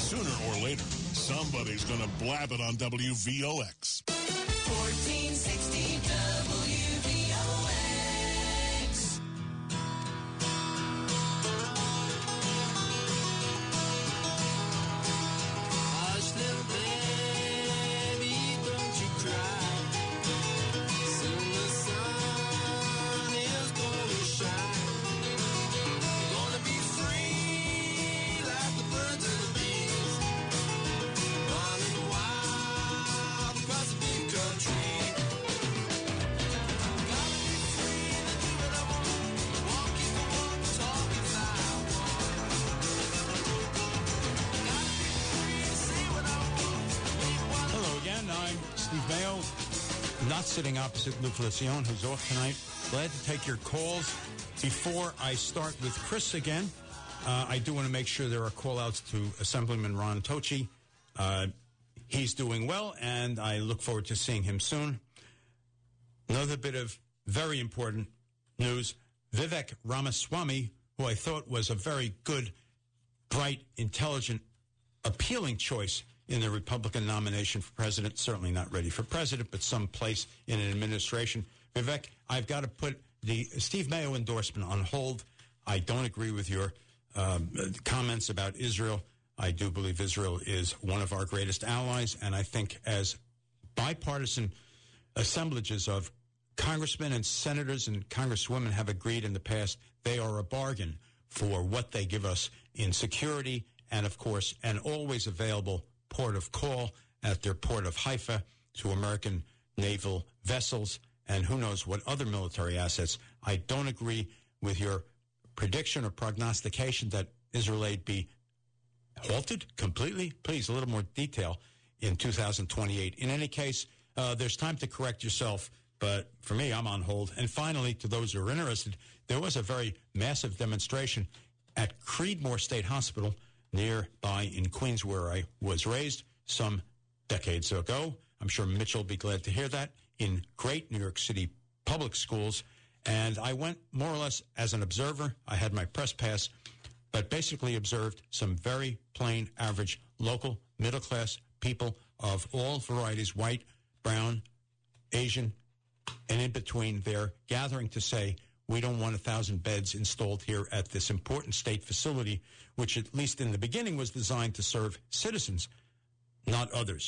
Sooner or later, somebody's going to blab it on WVOX. 1460 WVOX. Hush, little baby, don't you cry. Soon the sun is gonna shine. You're gonna be free like the birds and the bees, running wild across the big country. Gotta be free to do what I want, walk if I want, talk if I want. Gotta be free to say what I want, live what I Hello again. I'm Steve Mayo, not sitting opposite Lou Felicione, who's off tonight. Glad to take your calls. Before I start with Chris again, I do want to make sure there are call-outs to Assemblyman Ron Tochi. He's doing well, and I look forward to seeing him soon. Another bit of very important news. Vivek Ramaswamy, who I thought was a very good, bright, intelligent, appealing choice in the Republican nomination for president, certainly not ready for president, but someplace in an administration. Vivek, I've got to put the Steve Mayo endorsement on hold. I don't agree with your comments about Israel. I do believe Israel is one of our greatest allies, and I think as bipartisan assemblages of congressmen and senators and congresswomen have agreed in the past, they are a bargain for what they give us in security and, of course, an always available port of call at their port of Haifa to American naval vessels and who knows what other military assets. I don't agree with your prediction or prognostication that Israel aid be halted completely. Please, a little more detail in 2028. In any case, there's time to correct yourself, but for me, I'm on hold. And finally, to those who are interested, there was a very massive demonstration at Creedmoor State Hospital nearby in Queens, where I was raised some decades ago. I'm sure Mitchell will be glad to hear that, in great New York City public schools. And I went more or less as an observer. I had my press pass, but basically observed some very plain, average, local, middle-class people of all varieties, white, brown, Asian, and in between. They're gathering to say, we don't want 1,000 beds installed here at this important state facility, which at least in the beginning was designed to serve citizens, not others.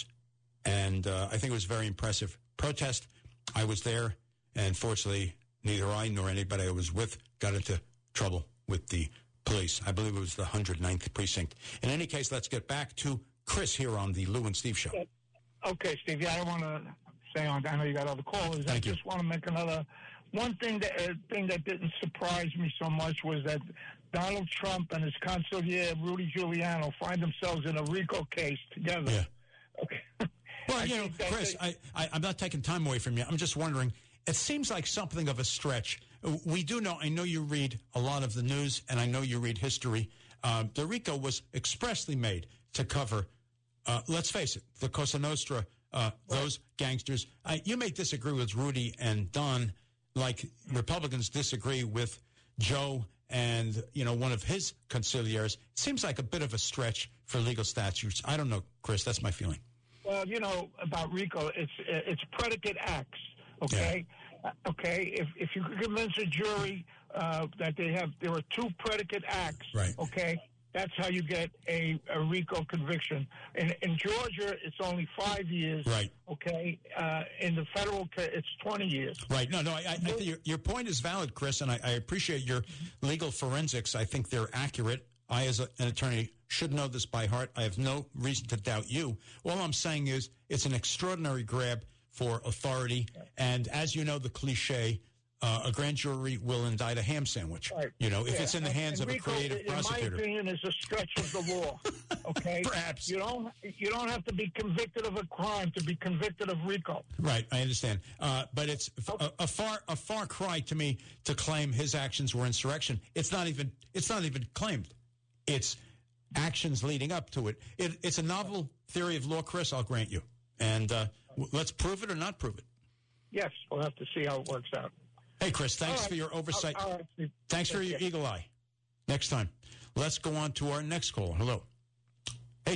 And I think it was a very impressive protest. I was there, and fortunately, neither I nor anybody I was with got into trouble with the police. I believe it was the 109th precinct. In any case, let's get back to Chris here on the Lou and Steve show. Okay, Steve. Yeah, I don't want to say on. I know you got other callers. Thank you. I just want to make another one thing that didn't surprise me so much was that Donald Trump and his consigliere Rudy Giuliani find themselves in a RICO case together. Yeah. Okay. Well, you know, Chris, I'm not taking time away from you. I'm just wondering, it seems like something of a stretch. We do know, I know you read a lot of the news, and I know you read history. The RICO was expressly made to cover, let's face it, the Cosa Nostra, those gangsters. You may disagree with Rudy and Don, like Republicans disagree with Joe and, you know, one of his consiglieres. It seems like a bit of a stretch for legal statutes. I don't know, Chris. That's my feeling. Well, you know, about RICO, it's predicate acts, okay? Yeah. Okay, if you could convince a jury that there are two predicate acts, right? Okay, that's how you get a RICO conviction. In Georgia, it's only 5 years, right? Okay, in the federal, it's 20 years. Right. No, I think your point is valid, Chris, and I appreciate your legal forensics. I think they're accurate. I, as an attorney, should know this by heart. I have no reason to doubt you. All I'm saying is it's an extraordinary grab for authority. And as you know, the cliche, a grand jury will indict a ham sandwich. Right. You know, if it's in the hands of a creative prosecutor. In my opinion, is a stretch of the law. Okay? Perhaps. You don't have to be convicted of a crime to be convicted of RICO. Right, I understand. But it's a far cry to me to claim his actions were insurrection. It's not even claimed. It's actions leading up to it. It's a novel theory of law, Chris, I'll grant you. And let's prove it or not prove it. Yes, we'll have to see how it works out. Hey, Chris, thanks for your oversight. Thanks for your eagle eye. Next time. Let's go on to our next call. Hello. Hey,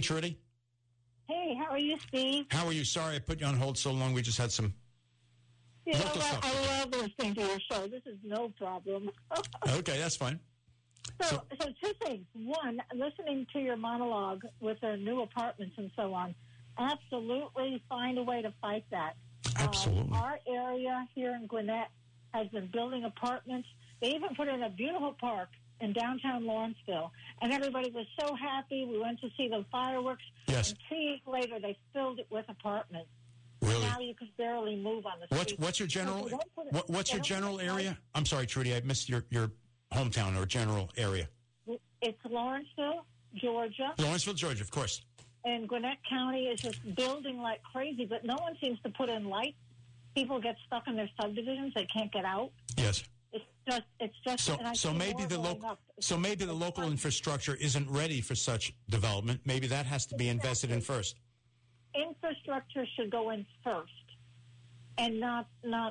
Trudy. Hey, how are you, Steve? How are you? Sorry I put you on hold so long. We just had some... You know Local what? stuff. I love listening to your show. This is no problem. Okay, that's fine. So two things. One, listening to your monologue with the new apartments and so on, absolutely find a way to fight that. Absolutely. Our area here in Gwinnett has been building apartments. They even put in a beautiful park in downtown Lawrenceville, and everybody was so happy. We went to see the fireworks. Yes. And 2 years later, they filled it with apartments. Really? Now you can barely move on the street. What's your general... So they don't put it- What's they your don't general put it area? I'm sorry, Trudy. I missed your hometown or general area. It's Lawrenceville, Georgia, Lawrenceville, Georgia, of course. and Gwinnett County is just building like crazy, but no one seems to put in lights. People get stuck in their subdivisions; they can't get out. Yes. It's just. So, and I so see maybe more the going local, up. so maybe the local infrastructure isn't ready for such development. Maybe that has to be invested in first. Infrastructure should go in first, and not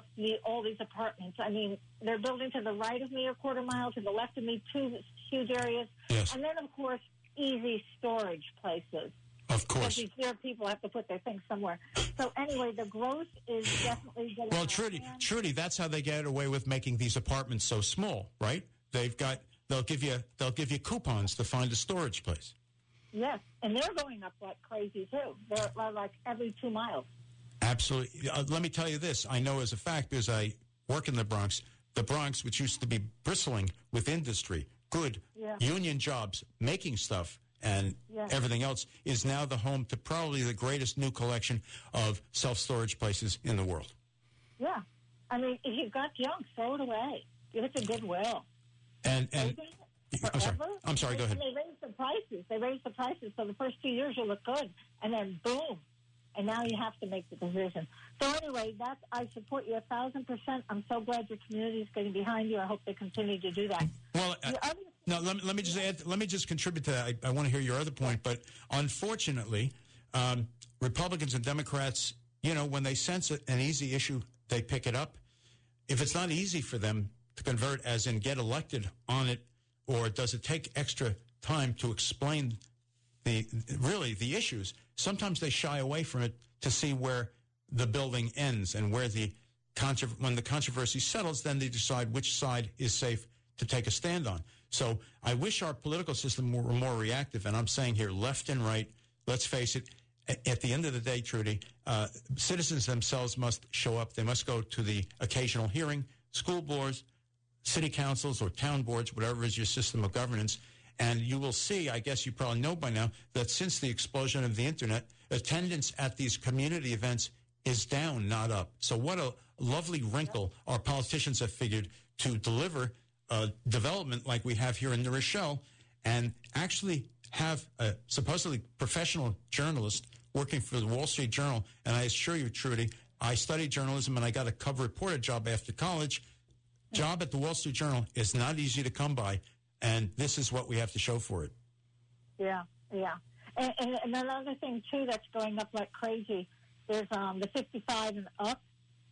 all these apartments. I mean, they're building to the right of me a quarter mile, to the left of me 2 huge areas, Yes. and then of course easy storage places. Of course. Because these people have to put their things somewhere. So anyway, the growth is definitely getting Well, out of hand. Trudy, that's how they get away with making these apartments so small, right? They'll give you coupons to find a storage place. Yes, and they're going up like crazy too. They're like every 2 miles. Absolutely. Let me tell you this. I know as a fact, as I work in the Bronx, which used to be bristling with industry, good union jobs, making stuff, and everything else, is now the home to probably the greatest new collection of self-storage places in the world. Yeah. I mean, if you've got junk, throw it away. Give it to Goodwill. And Forever. I'm sorry, go ahead. And they raised the prices. So the first 2 years you look good, and then boom, and now you have to make the decision. So anyway, I support you 1,000%. I'm so glad your community is getting behind you. I hope they continue to do that. Well, let me just add. Let me just contribute to that. I want to hear your other point, but unfortunately, Republicans and Democrats, when they sense an easy issue, they pick it up. If it's not easy for them to convert, as in get elected on it, or does it take extra time to explain the issues? Sometimes they shy away from it to see where the building ends and where when the controversy settles, then they decide which side is safe to take a stand on. So I wish our political system were more reactive, and I'm saying here left and right. Let's face it. At the end of the day, Trudy, citizens themselves must show up. They must go to the occasional hearing, school boards, city councils, or town boards, whatever is your system of governance. And you will see, I guess you probably know by now, that since the explosion of the Internet, attendance at these community events is down, not up. So what a lovely wrinkle our politicians have figured to deliver development like we have here in New Rochelle, and actually have a supposedly professional journalist working for the Wall Street Journal. And I assure you, Trudy, I studied journalism and I got a cover reporter job after college. Job at the Wall Street Journal is not easy to come by, and this is what we have to show for it. Yeah. And another thing, too, that's going up like crazy is the 55 and up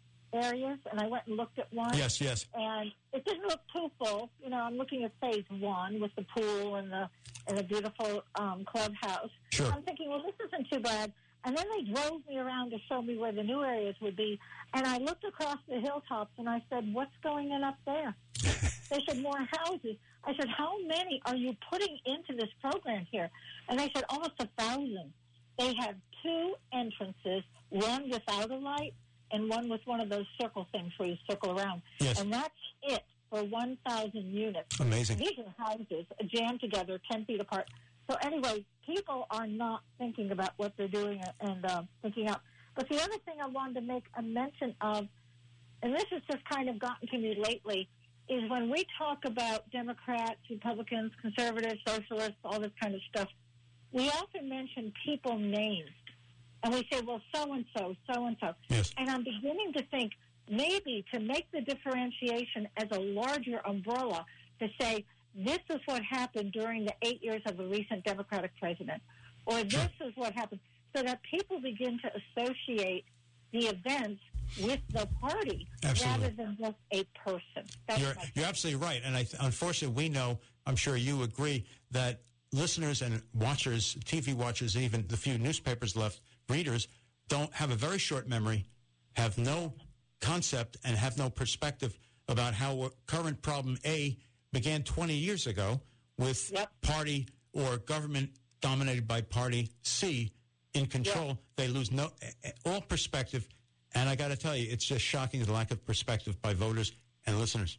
areas, and I went and looked at one. Yes. And it didn't look too full. I'm looking at phase 1 with the pool and the beautiful clubhouse. Sure. I'm thinking, well, this isn't too bad. And then they drove me around to show me where the new areas would be. And I looked across the hilltops, and I said, what's going in up there? They said, more houses. I said, how many are you putting into this program here? And they said, almost 1,000. They have 2 entrances, one without a light and one with one of those circle things where you circle around. Yes. And that's it for 1,000 units. Amazing. These are houses jammed together 10 feet apart. So anyway, people are not thinking about what they're doing and thinking out. But the other thing I wanted to make a mention of, and this has just kind of gotten to me lately, is when we talk about Democrats, Republicans, conservatives, socialists, all this kind of stuff, we often mention people names. And we say, well, so-and-so, so-and-so. Yes. And I'm beginning to think maybe to make the differentiation as a larger umbrella to say, this is what happened during the 8 years of a recent Democratic president, or this is what happened, so that people begin to associate the events with the party rather than just a person. You're absolutely right. And unfortunately, we know, I'm sure you agree, that listeners and watchers, TV watchers, even the few newspapers left, readers, don't have a very short memory, have no concept, and have no perspective about how current problem A began 20 years ago with party or government dominated by party C in control. They lose all perspective. And I got to tell you, it's just shocking the lack of perspective by voters and listeners.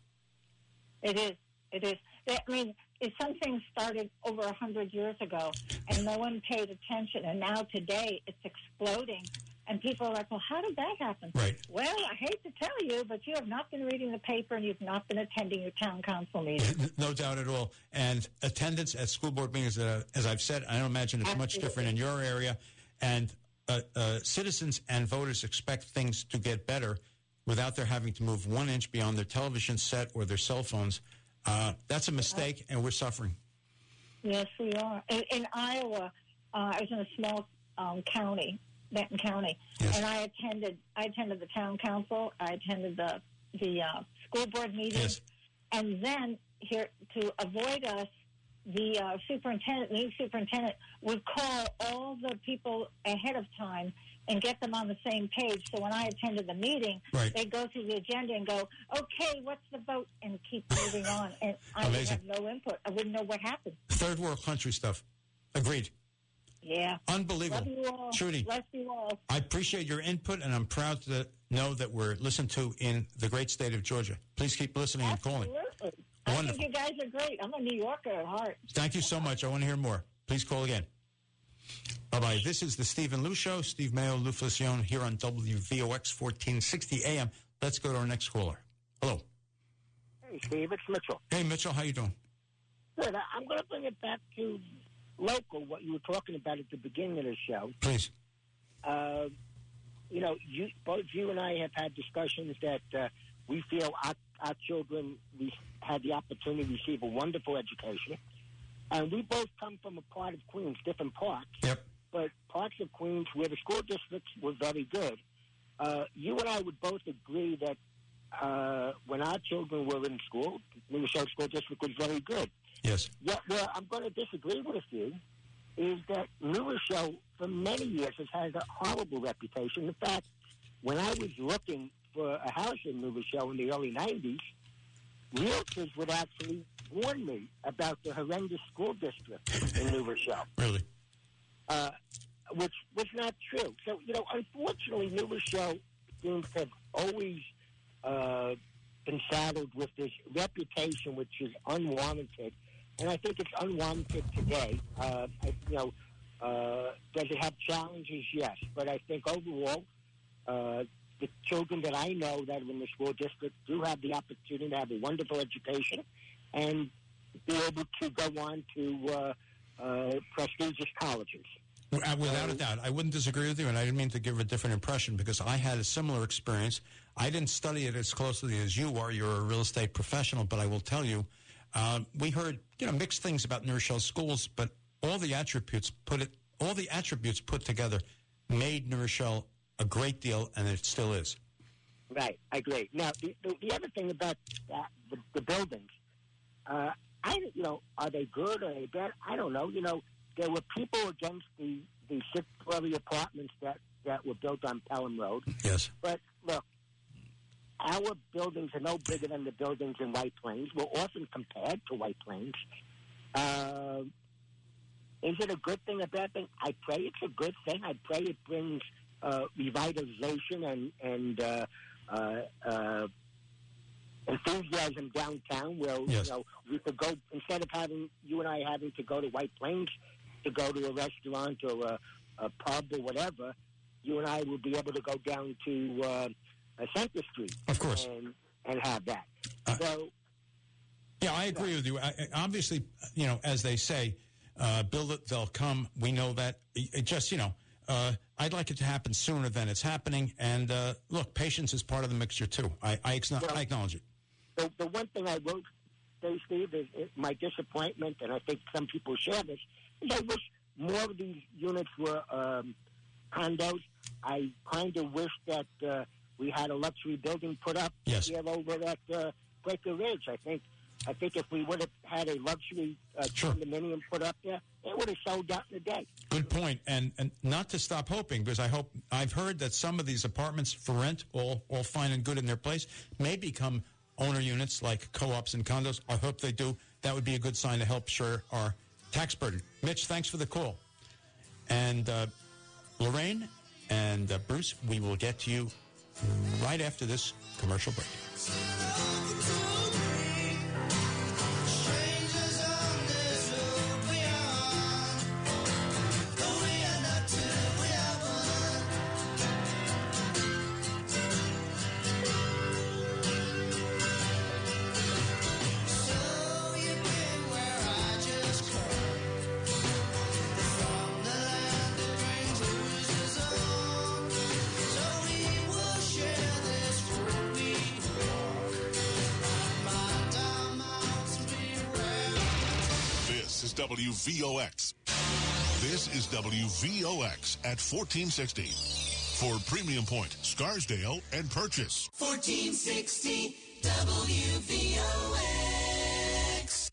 It is. It is. I mean, some things started over 100 years ago, and no one paid attention. And now today, it's exploding. And people are like, well, how did that happen? Right. Well, I hate to tell you, but you have not been reading the paper and you've not been attending your town council meetings. No doubt at all. And attendance at school board meetings, as I've said, I don't imagine it's much different in your area. And citizens and voters expect things to get better without their having to move 1 inch beyond their television set or their cell phones. That's a mistake, and we're suffering. Yes, we are. In Iowa, I was in a small county, Benton County, and I attended the town council. I attended the school board meetings, and then here to avoid us, the new superintendent would call all the people ahead of time and get them on the same page. So when I attended the meeting, they'd go through the agenda and go, okay, what's the vote? And keep moving on. And I would have no input. I wouldn't know what happened. Third world country stuff. Agreed. Yeah. Unbelievable. Love you all. Trudy, bless you all. I appreciate your input, and I'm proud to know that we're listened to in the great state of Georgia. Please keep listening and calling. Absolutely. Wonderful. I think you guys are great. I'm a New Yorker at heart. Thank you so much. I want to hear more. Please call again. Bye-bye. This is the Stephen Lou Show. Steve Mayo, Lou Feliciano here on WVOX 1460 AM. Let's go to our next caller. Hello. Hey, Steve. It's Mitchell. Hey, Mitchell. How you doing? Good. I'm going to bring it back to local, what you were talking about at the beginning of the show. Please. Both you and I have had discussions that we feel our children had the opportunity to receive a wonderful education. And we both come from a part of Queens, different parts. Yep. But parts of Queens where the school districts were very good. You and I would both agree that when our children were in school, New Rochelle School District was very good. Yes. Yeah, where I'm going to disagree with you is that New Rochelle, for many years, has had a horrible reputation. In fact, when I was looking for a house in New Rochelle in the early 90s, realtors would actually warn me about the horrendous school district in New Rochelle. Really? Which was not true. So, unfortunately, New Rochelle seems to have always been saddled with this reputation which is unwarranted. And I think it's unwarranted today. Does it have challenges? Yes. But I think overall, the children that I know that are in the school district do have the opportunity to have a wonderful education and be able to go on to prestigious colleges. Without a doubt. I wouldn't disagree with you, and I didn't mean to give a different impression because I had a similar experience. I didn't study it as closely as you are. You're a real estate professional, but I will tell you, we heard mixed things about New Rochelle schools, but all the attributes put together made New Rochelle a great deal, and it still is. Right, I agree. Now, the other thing about the buildings, are they good or are they bad? I don't know. There were people against the six-story apartments that were built on Pelham Road. Yes. But look, our buildings are no bigger than the buildings in White Plains. We're often compared to White Plains. Is it a good thing, a bad thing? I pray it's a good thing. I pray it brings revitalization and enthusiasm downtown where we could go, instead of you and I having to go to White Plains to go to a restaurant or a pub or whatever, you and I would be able to go down to Center Street. Of course. And have that. Yeah, I agree with you. Obviously, as they say, build it, they'll come. We know that. It just, I'd like it to happen sooner than it's happening. And look, patience is part of the mixture, too. I acknowledge it. The one thing I will say, Steve, is my disappointment, and I think some people share this, is I wish more of these units were condos. I kind of wish that we had a luxury building put up here over at Quaker Ridge. I think I think if we would have had a luxury Sure. condominium put up there, it would have sold out in a day. Good point. And not to stop hoping, because I've heard that some of these apartments for rent, all fine and good in their place, may become owner units like co-ops and condos. I hope they do. That would be a good sign to help share our tax burden. Mitch, thanks for the call. And Lorraine and Bruce, we will get to you right after this commercial break. This is WVOX. This is WVOX at 1460. For Premium Point, Scarsdale, and Purchase. 1460 WVOX.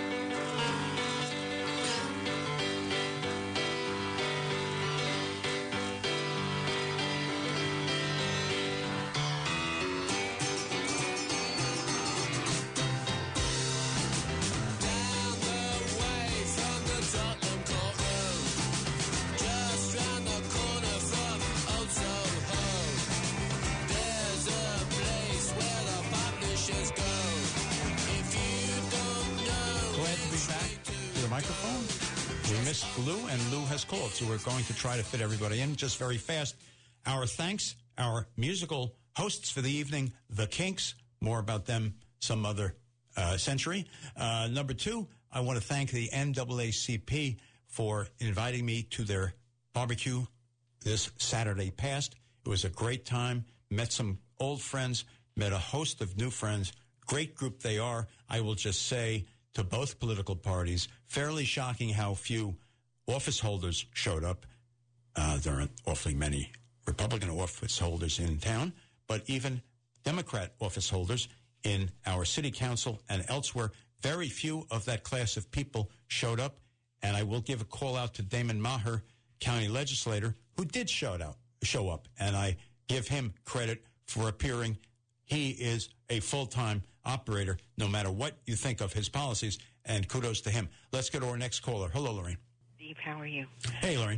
Glad to be back to the microphone. We missed Lou, and Lou has called, so we're going to try to fit everybody in just very fast. Our thanks, our musical hosts for the evening, The Kinks. More about them some other century. Number two, I want to thank the NAACP for inviting me to their barbecue this Saturday past. It was a great time. Met some old friends, met a host of new friends. Great group they are. I will just say to both political parties, fairly shocking how few office holders showed up. There aren't awfully many Republican office holders in town, but even Democrat office holders in our city council and elsewhere, very few of that class of people showed up. And I will give a call out to Damon Maher, county legislator, who did show up. And I give him credit for appearing. He is a full-time operator, no matter what you think of his policies, and kudos to him. Let's go to our next caller. Hello, Lorraine. Steve, how are you? Hey, Lorraine.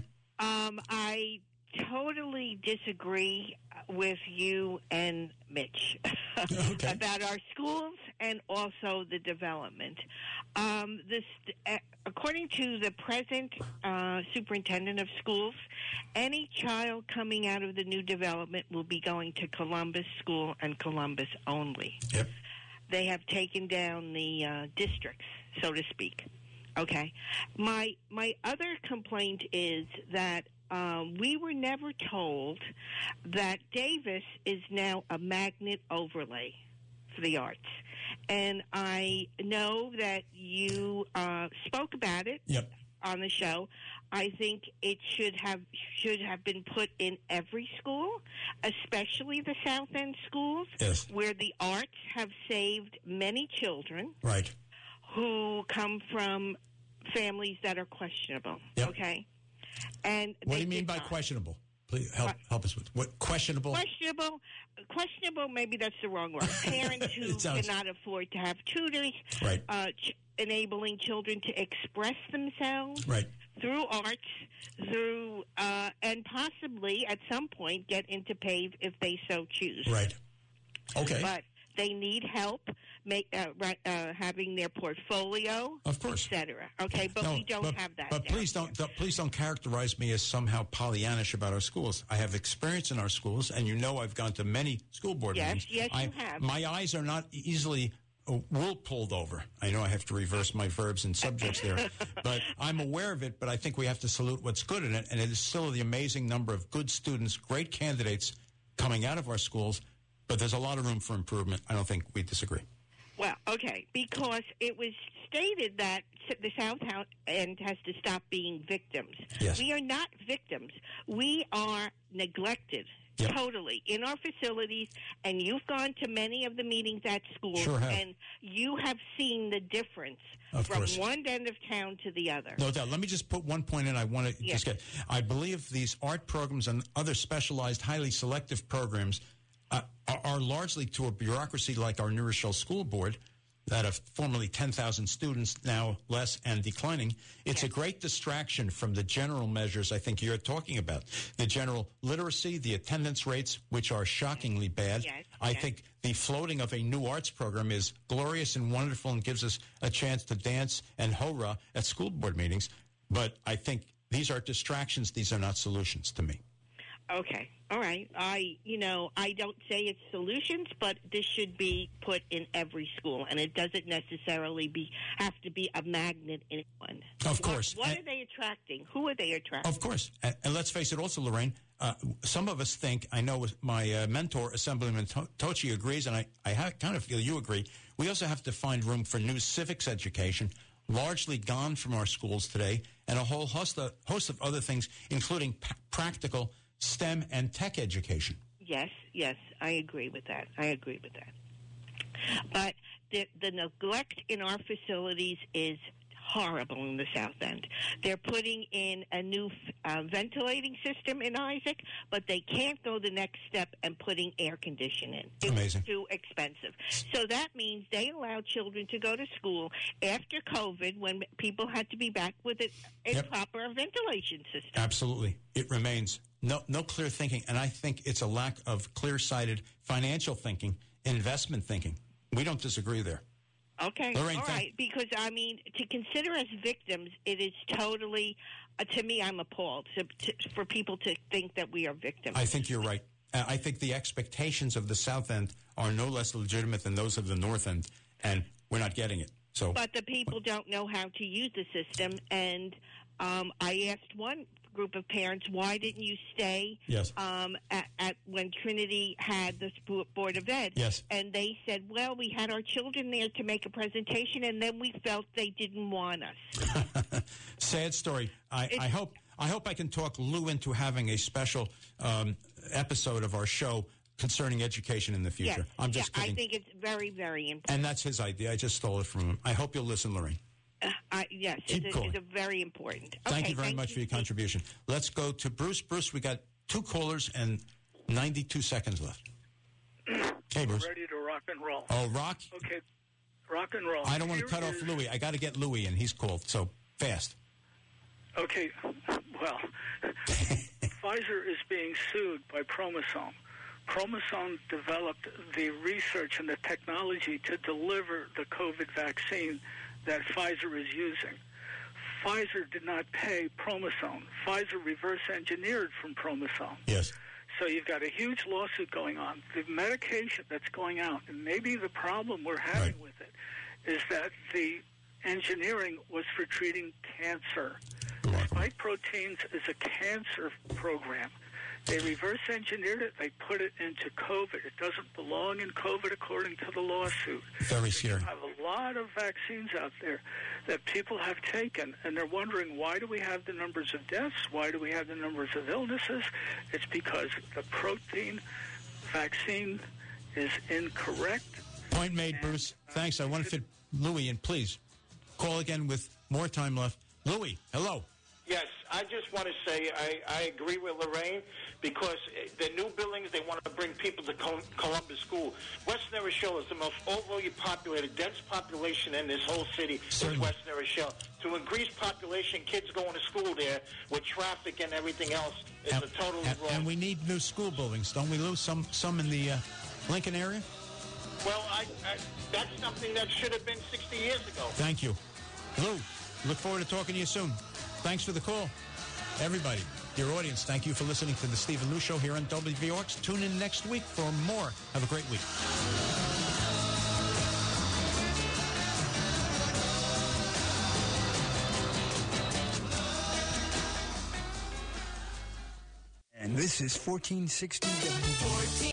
I totally disagree with you and Mitch Okay. about our schools and also the development. According to the present superintendent of schools, any child coming out of the new development will be going to Columbus School and Columbus only. Yep. They have taken down the districts, so to speak. Okay. My other complaint is that we were never told that Davis is now a magnet overlay for the arts. And I know that you spoke about it Yep. on the show. I think it should have been put in every school, especially the South End schools, Yes. where the arts have saved many children Right. who come from families that are questionable. Yep. Okay, and What do they you mean did by not. questionable? Please help us with what questionable. Questionable. Maybe that's the wrong word. Parents who It sounds- cannot afford to have tutors, Right. Enabling children to express themselves Right. through arts, and possibly at some point get into PAVE if they so choose. Right. Okay. But they need help having their portfolio, Of course. etc. Okay, but we don't have that. But down please here. please don't characterize me as somehow Pollyannish about our schools. I have experience in our schools, and you know I've gone to many school board Yes, meetings. yes, you have. My eyes are not easily wool pulled over. I know I have to reverse my verbs and subjects there, but I'm aware of it. But I think we have to salute what's good in it, and it is still the amazing number of good students, great candidates coming out of our schools. But there's a lot of room for improvement. I don't think we disagree. Well, okay, because it was stated that the South End has to stop being victims. Yes. We are not victims. We are neglected Yep. Totally. In our facilities, and you've gone to many of the meetings at schools, Sure have. and you have seen the difference Of from course. one end of town to the other. No doubt. Let me just put one point in. I want to Yes. just get. I believe these art programs and other specialized, highly selective programs are largely to a bureaucracy like our New Rochelle School Board that of formerly 10,000 students, now less and declining. It's a great distraction from the general measures I think you're talking about. The general literacy, the attendance rates, which are shockingly bad. Yes, I yes. think the floating of a new arts program is glorious and wonderful and gives us a chance to dance and hurrah at school board meetings. But I think these are distractions. These are not solutions to me. Okay. All right. I don't say it's solutions, but this should be put in every school, and it doesn't necessarily have to be a magnet in one. Of course. What are they attracting? Who are they attracting? Of course. And let's face it also, Lorraine, some of us think, I know my mentor, Assemblyman Tochi, agrees, and I kind of feel you agree, we also have to find room for new civics education, largely gone from our schools today, and a whole host of other things, including practical STEM and tech education. Yes, I agree with that. But the neglect in our facilities is horrible in the South End. They're putting in a new ventilating system in Isaac, but they can't go the next step and putting air conditioning. It's Amazing. too expensive. So that means they allow children to go to school after COVID when people had to be back with a Yep. proper ventilation system. Absolutely. It remains no clear thinking, and I think it's a lack of clear-sighted financial thinking, investment thinking. We don't disagree there. Okay, Lorraine, all right. Because, I mean, to consider as victims, it is totally, to me, I'm appalled for people to think that we are victims. I think you're right. I think the expectations of the South End are no less legitimate than those of the North End, and we're not getting it. So, But the people don't know how to use the system, and I asked one group of parents, why didn't you stay Yes. at when Trinity had the Board of Ed? Yes. And they said, well, we had our children there to make a presentation, and then we felt they didn't want us. sad story. I hope I can talk Lou into having a special episode of our show concerning education in the future. Yes. I'm just kidding. I think it's very, very important. And that's his idea. I just stole it from him. I hope you'll listen, Lorraine. Yes, Keep going. it's very important. Thank Okay, you very much for your contribution. Let's go to Bruce. Bruce, we got 2 callers and 92 seconds left. Hey, Bruce. Ready to rock and roll. Oh, rock? Okay, rock and roll. I don't want to Here cut off is- Louis. I got to get Louis, and he's called. So, fast. Okay, well, Pfizer is being sued by Promosome. Promosome developed the research and the technology to deliver the COVID vaccine that Pfizer is using. Pfizer did not pay Promosome. Pfizer reverse engineered from Promosome. Yes. So you've got a huge lawsuit going on. The medication that's going out, and maybe the problem we're having Right. with it, is that the engineering was for treating cancer. Spike proteins is a cancer program. They reverse engineered it. They put it into COVID. It doesn't belong in COVID according to the lawsuit. Very scary. You have a lot of vaccines out there that people have taken, and they're wondering, why do we have the numbers of deaths? Why do we have the numbers of illnesses? It's because the protein vaccine is incorrect. Point made, Bruce. Thanks. I want to fit Louis in. Please call again with more time left. Louis, hello. Yes, I just want to say I agree with Lorraine because the new buildings, they want to bring people to Columbus School. West New Rochelle is the most overly populated, dense population in this whole city. Certainly. Is West New Rochelle. To increase population, kids going to school there with traffic and everything else is a totally wrong. And we need new school buildings, don't we, Lou? Some in the Lincoln area? Well, that's something that should have been 60 years ago. Thank you. Lou, look forward to talking to you soon. Thanks for the call. Everybody, your audience, thank you for listening to the Stephen Lou Show here on WVOX. Tune in next week for more. Have a great week. And this is 1460 WVOX.